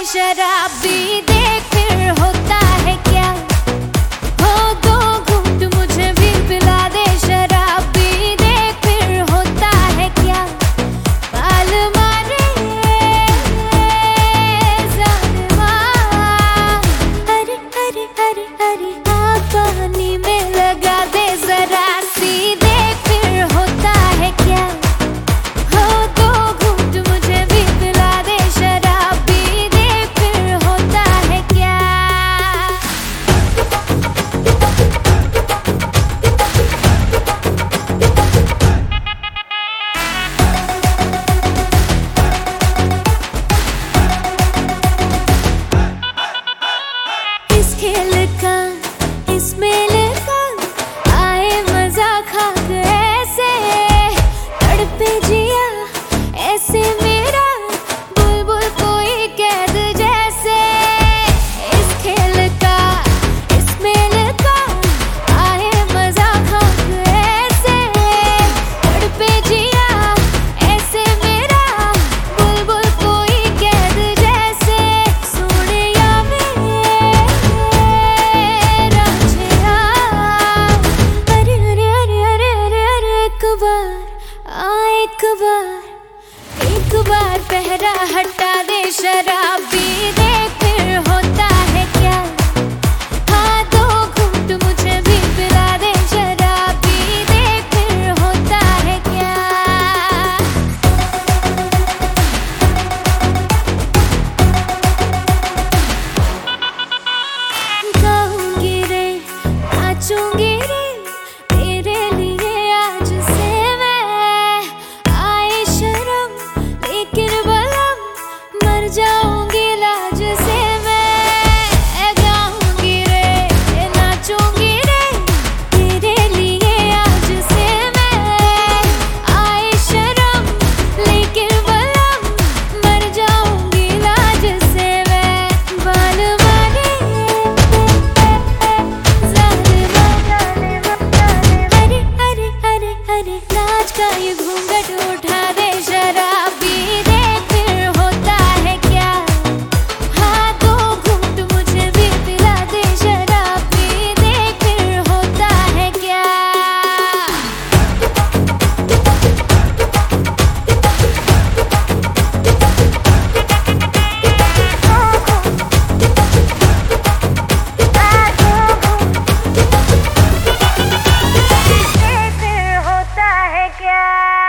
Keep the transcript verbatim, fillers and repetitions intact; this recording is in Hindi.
शराबी देख फिर होता है क्या। हो दो घूंट मुझे भी पिला दे शराबी देख फिर होता है क्या। बाल मारे ज़ालिमा, अरे अरे अरे अरे आग पानी में लगा दे जरा सी देख फिर होता है क्या। हो दो घूंट मुझे भी पिला दे शराबी देख फिर होता है क्या। इस खेल का इस मेल का आए मजा खा के ऐसे तड़पे जिया ऐसे मेरा बुलबुल कोई कैद जैसे। इस खेल का इस मेल का आए मजा खा के ऐसे तड़पे जिया ऐसे मेरा बुलबुल कोई कैद जैसे। सोनिया मेरा छेड़ा अरे अरे अरे अरे अरे अरे एक बार आ एक बार एक बार पहरा हटा दे शराबी देख फिर होता है क्या। हाँ दो घूंट मुझे भी पिला दे शराबी देख फिर होता है क्या। गाऊंगी रे नाचूंगी रे तेरे लिए आज से मैं। आए शर्म लेकिन बलम मर जाऊंगी लाज से मैं। गाऊंगी रे नाचूंगी रे तेरे लिए आज से मैं। आए शर्म लेकिन बलम मर जाऊंगी लाज से मैं। बाल मारे ज़ालिमा, अरे अरे अरे अरे नाच का ये घूंघट उठा दे शराबी देख फिर होता है क्या। हाँ दो घूंट मुझे भी पिला दे शराबी देख फिर होता है क्या। फिर होता है क्या।